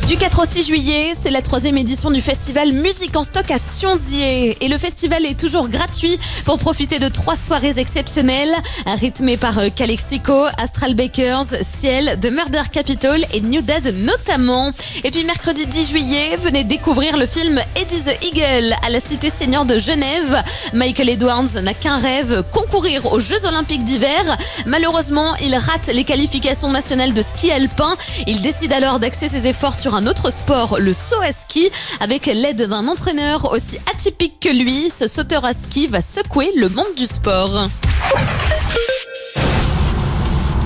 Du 4 au 6 juillet, c'est la 3e édition du festival Musique en stock à Sionzier. Et le festival est toujours gratuit pour profiter de 3 soirées exceptionnelles, rythmées par Calexico, Astral Bakers, Ciel, The Murder Capital et New Dead notamment. Et puis mercredi 10 juillet, venez découvrir le film Eddie the Eagle à la Cité Senior de Genève. Michael Edwards n'a qu'un rêve, concourir aux Jeux Olympiques d'hiver. Malheureusement, il rate les qualifications nationales de ski alpin. Il décide alors d'axer ses efforts sur un autre sport, le saut à ski. Avec l'aide d'un entraîneur aussi atypique que lui, ce sauteur à ski va secouer le monde du sport.